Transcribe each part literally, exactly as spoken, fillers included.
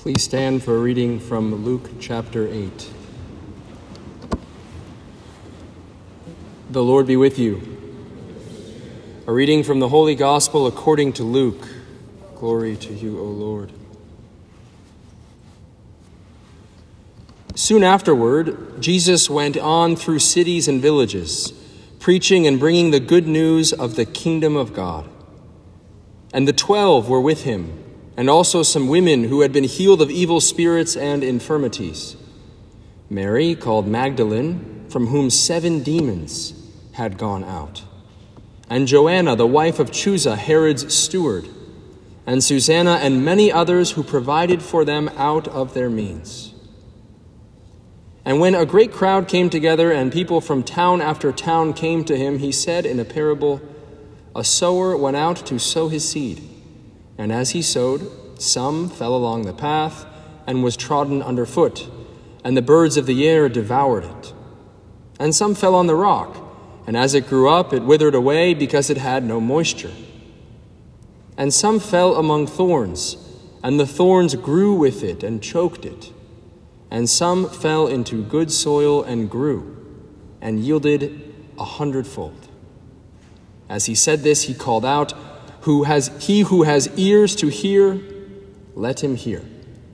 Please stand for a reading from Luke chapter eight. The Lord be with you. A reading from the Holy Gospel according to Luke. Glory to you, O Lord. Soon afterward, Jesus went on through cities and villages, preaching and bringing the good news of the kingdom of God. And the twelve were with him, and also some women who had been healed of evil spirits and infirmities. Mary, called Magdalene, from whom seven demons had gone out, and Joanna, the wife of Chuza, Herod's steward, and Susanna, and many others who provided for them out of their means. And when a great crowd came together and people from town after town came to him, he said in a parable, "A sower went out to sow his seed. And as he sowed, some fell along the path and was trodden underfoot, and the birds of the air devoured it. And some fell on the rock, and as it grew up, it withered away because it had no moisture. And some fell among thorns, and the thorns grew with it and choked it. And some fell into good soil and grew, and yielded a hundredfold." As he said this, he called out, Who has he who has ears to hear, let him hear.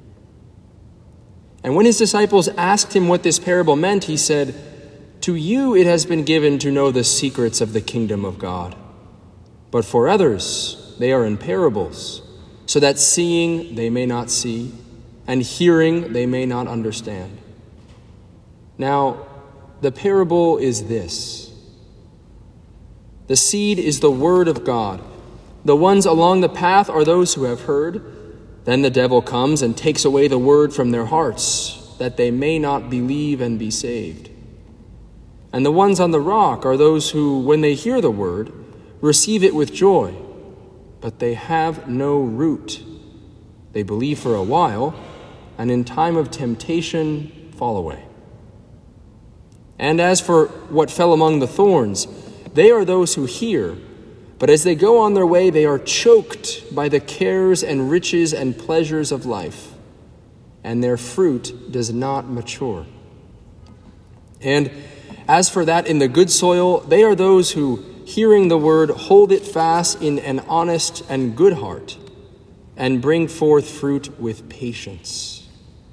And when his disciples asked him what this parable meant, he said, "To you it has been given to know the secrets of the kingdom of God. But for others they are in parables, so that seeing they may not see, and hearing they may not understand. Now, the parable is this. The seed is the word of God. The ones along the path are those who have heard. Then the devil comes and takes away the word from their hearts, that they may not believe and be saved. And the ones on the rock are those who, when they hear the word, receive it with joy, but they have no root. They believe for a while, and in time of temptation fall away. And as for what fell among the thorns, they are those who hear, but as they go on their way, they are choked by the cares and riches and pleasures of life, and their fruit does not mature. And as for that in the good soil, they are those who, hearing the word, hold it fast in an honest and good heart, and bring forth fruit with patience.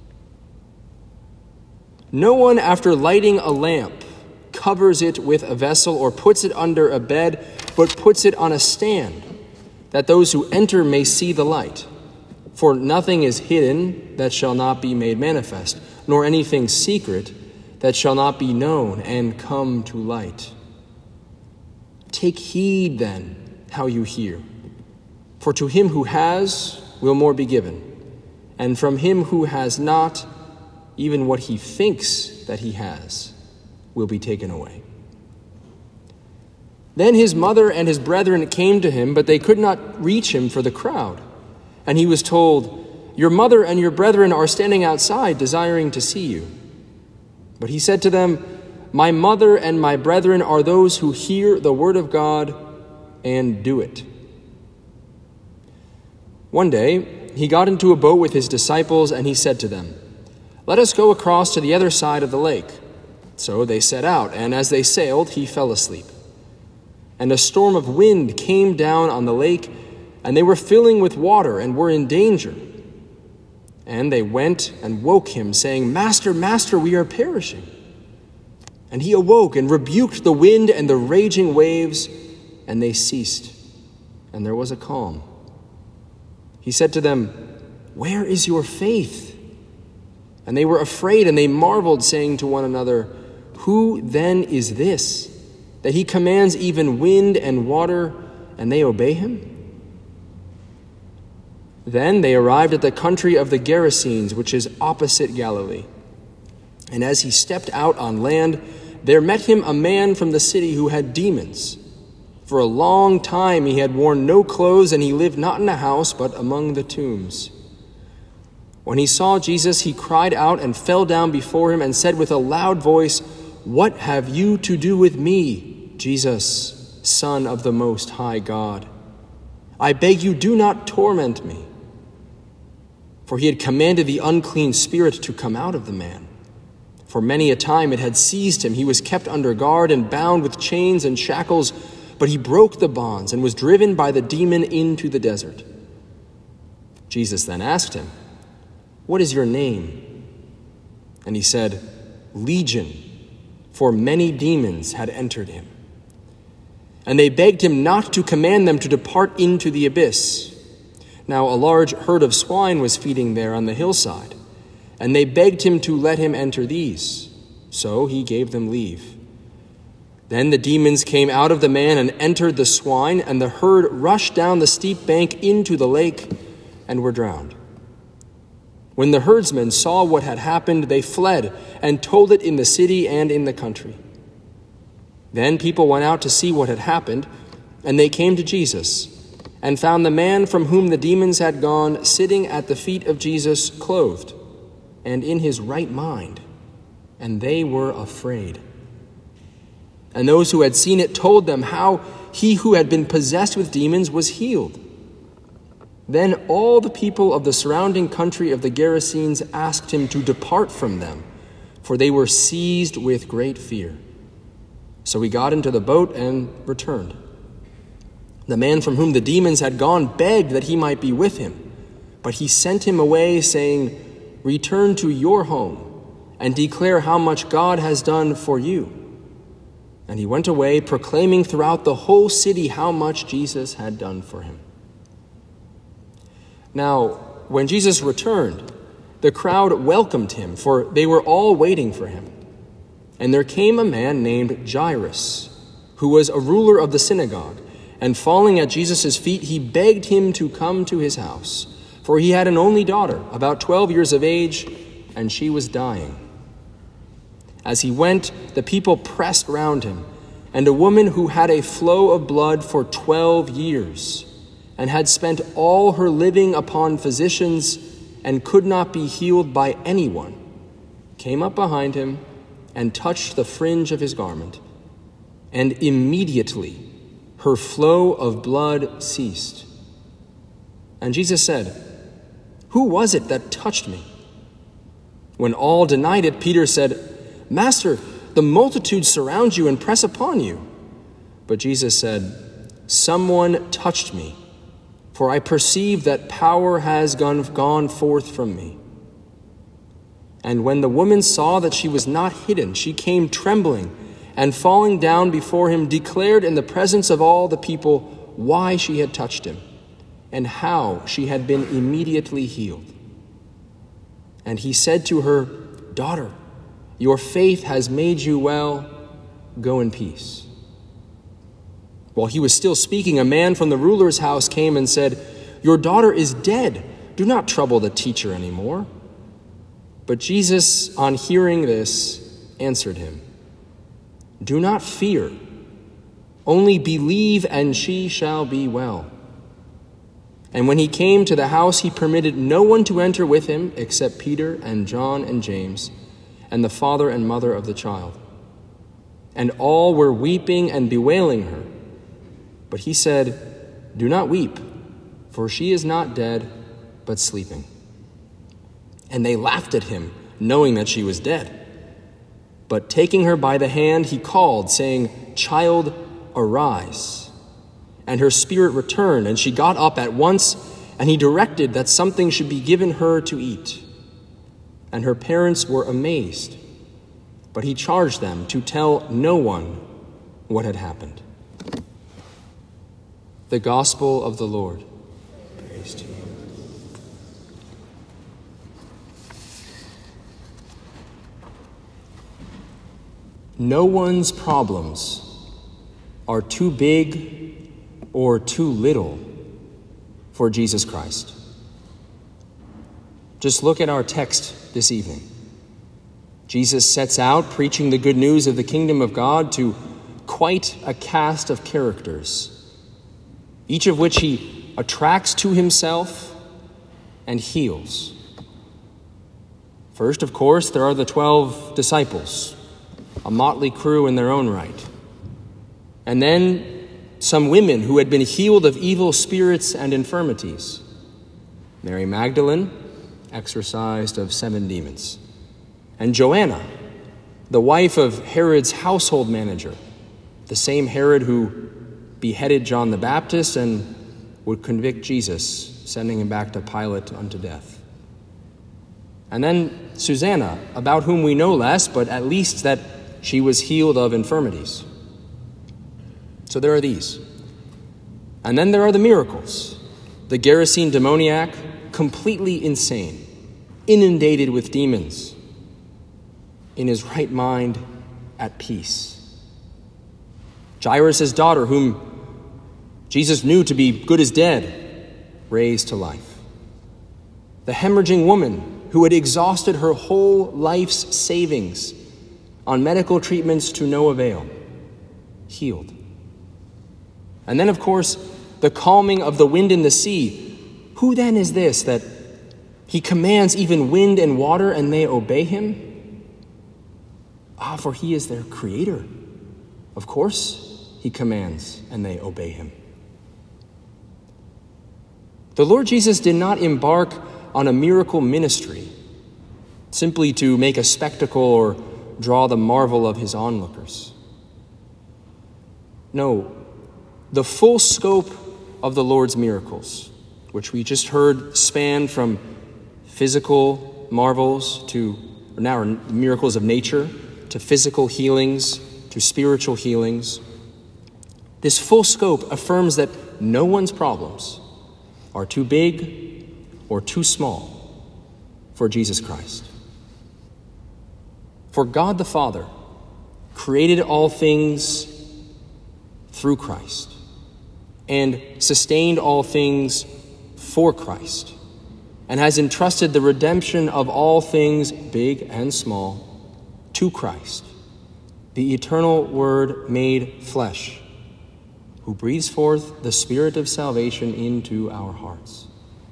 No one, after lighting a lamp, covers it with a vessel or puts it under a bed, but puts it on a stand, that those who enter may see the light. For nothing is hidden that shall not be made manifest, nor anything secret that shall not be known and come to light. Take heed then how you hear. For to him who has will more be given, and from him who has not, even what he thinks that he has will be taken away." Then his mother and his brethren came to him, but they could not reach him for the crowd. And he was told, "Your mother and your brethren are standing outside, desiring to see you." But he said to them, "My mother and my brethren are those who hear the word of God and do it." One day he got into a boat with his disciples, and he said to them, "Let us go across to the other side of the lake." So they set out, and as they sailed, he fell asleep. And a storm of wind came down on the lake, and they were filling with water and were in danger. And they went and woke him, saying, "Master, Master, we are perishing." And he awoke and rebuked the wind and the raging waves, and they ceased, and there was a calm. He said to them, "Where is your faith?" And they were afraid, and they marveled, saying to one another, "Who then is this, that he commands even wind and water, and they obey him?" Then they arrived at the country of the Gerasenes, which is opposite Galilee. And as he stepped out on land, there met him a man from the city who had demons. For a long time he had worn no clothes, and he lived not in a house, but among the tombs. When he saw Jesus, he cried out and fell down before him and said with a loud voice, "What have you to do with me, Jesus, Son of the Most High God? I beg you, do not torment me." for he had commanded the unclean spirit to come out of the man. For many a time it had seized him. He was kept under guard and bound with chains and shackles, but he broke the bonds and was driven by the demon into the desert. Jesus then asked him, "What is your name?" And he said, "Legion," for many demons had entered him. And they begged him not to command them to depart into the abyss. Now a large herd of swine was feeding there on the hillside, and they begged him to let him enter these. So he gave them leave. Then the demons came out of the man and entered the swine, and the herd rushed down the steep bank into the lake and were drowned. When the herdsmen saw what had happened, they fled and told it in the city and in the country. Then people went out to see what had happened, and they came to Jesus and found the man from whom the demons had gone sitting at the feet of Jesus, clothed and in his right mind, and they were afraid. And those who had seen it told them how he who had been possessed with demons was healed. Then all the people of the surrounding country of the Gerasenes asked him to depart from them, for they were seized with great fear. So he got into the boat and returned. The man from whom the demons had gone begged that he might be with him, but he sent him away, saying, "Return to your home and declare how much God has done for you." And he went away, proclaiming throughout the whole city how much Jesus had done for him. Now, when Jesus returned, the crowd welcomed him, for they were all waiting for him. And there came a man named Jairus, who was a ruler of the synagogue, and falling at Jesus' feet, he begged him to come to his house, for he had an only daughter, about twelve years of age, and she was dying. As he went, the people pressed round him, and a woman who had a flow of blood for twelve years, and had spent all her living upon physicians, and could not be healed by anyone, came up behind him and touched the fringe of his garment, and immediately her flow of blood ceased. And Jesus said, "Who was it that touched me?" When all denied it, Peter said, "Master, the multitude surround you and press upon you." But Jesus said, "Someone touched me, for I perceive that power has gone, gone forth from me." And when the woman saw that she was not hidden, she came trembling, and falling down before him, declared in the presence of all the people why she had touched him, and how she had been immediately healed. And he said to her, "Daughter, your faith has made you well. Go in peace." While he was still speaking, a man from the ruler's house came and said, "Your daughter is dead. Do not trouble the teacher anymore." But Jesus, on hearing this, answered him, "Do not fear. Only believe, and she shall be well." And when he came to the house, he permitted no one to enter with him except Peter and John and James, and the father and mother of the child. And all were weeping and bewailing her. But he said, "Do not weep, for she is not dead, but sleeping." And they laughed at him, knowing that she was dead. But taking her by the hand, he called, saying, "Child, arise." And her spirit returned, and she got up at once, and he directed that something should be given her to eat. And her parents were amazed, but he charged them to tell no one what had happened. The Gospel of the Lord. Praise to you. No one's problems are too big or too little for Jesus Christ. Just look at our text this evening. Jesus sets out preaching the good news of the kingdom of God to quite a cast of characters, each of which he attracts to himself and heals. First, of course, there are the twelve disciples, a motley crew in their own right. And then some women who had been healed of evil spirits and infirmities: Mary Magdalene, exorcised of seven demons. And Joanna, the wife of Herod's household manager, the same Herod who beheaded John the Baptist and would convict Jesus, sending him back to Pilate unto death. And then Susanna, about whom we know less, but at least that she was healed of infirmities. So there are these. And then there are the miracles. The Gerasene demoniac, completely insane, inundated with demons, in his right mind, at peace. Jairus' daughter, whom Jesus knew to be good as dead, raised to life. The hemorrhaging woman, who had exhausted her whole life's savings on medical treatments to no avail, healed. And then, of course, the calming of the wind and the sea. Who then is this that he commands even wind and water and they obey him? Ah, for he is their creator. Of course, he commands and they obey him. The Lord Jesus did not embark on a miracle ministry simply to make a spectacle or draw the marvel of his onlookers. No, the full scope of the Lord's miracles, which we just heard span from physical marvels to or now miracles of nature, to physical healings, to spiritual healings. This full scope affirms that no one's problems are too big or too small for Jesus Christ. For God the Father created all things through Christ and sustained all things for Christ and has entrusted the redemption of all things, big and small, to Christ, the eternal Word made flesh, who breathes forth the Spirit of salvation into our hearts.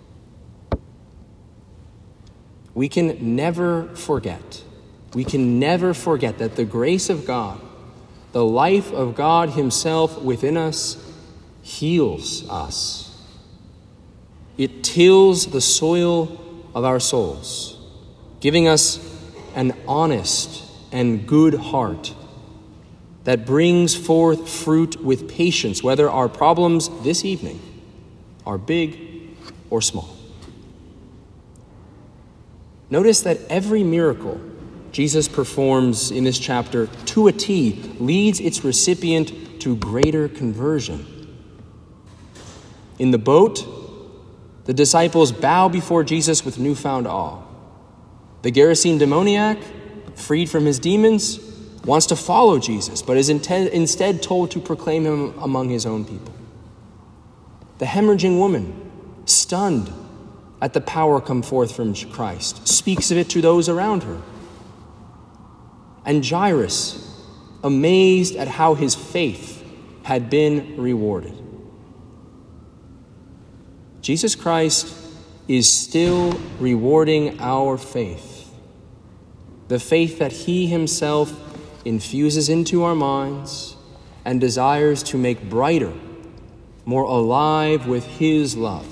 We can never forget, we can never forget that the grace of God, the life of God himself within us, heals us. It tills the soil of our souls, giving us an honest and good heart that brings forth fruit with patience, whether our problems this evening are big or small. Notice that every miracle Jesus performs in this chapter to a T leads its recipient to greater conversion. In the boat, the disciples bow before Jesus with newfound awe. The Gerasene demoniac, freed from his demons, wants to follow Jesus, but is instead told to proclaim him among his own people. The hemorrhaging woman, stunned at the power come forth from Christ, speaks of it to those around her. And Jairus, amazed at how his faith had been rewarded. Jesus Christ is still rewarding our faith, the faith that he himself infuses into our minds and desires to make brighter, more alive with his love.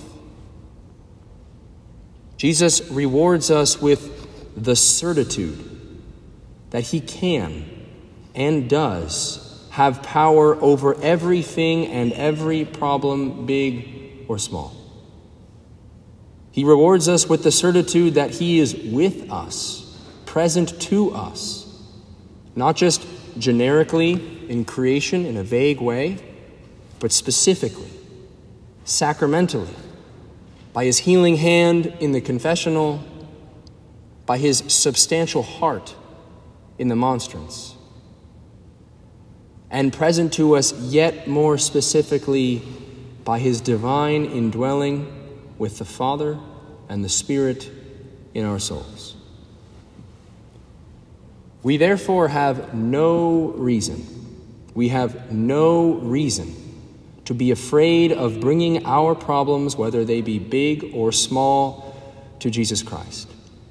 Jesus rewards us with the certitude that he can and does have power over everything and every problem, big or small. He rewards us with the certitude that he is with us, present to us, not just generically in creation in a vague way, but specifically, sacramentally, by his healing hand in the confessional, by his substantial heart in the monstrance, and present to us yet more specifically by his divine indwelling with the Father and the Spirit in our souls. We therefore have no reason, we have no reason to be afraid of bringing our problems, whether they be big or small, to Jesus Christ.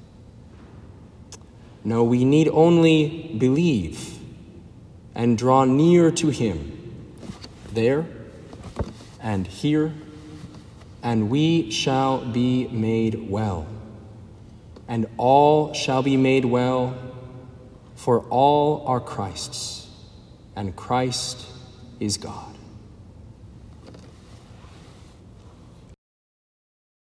No, we need only believe and draw near to him, there and here, and we shall be made well. and all shall be made well, for all are Christ's, and Christ is God.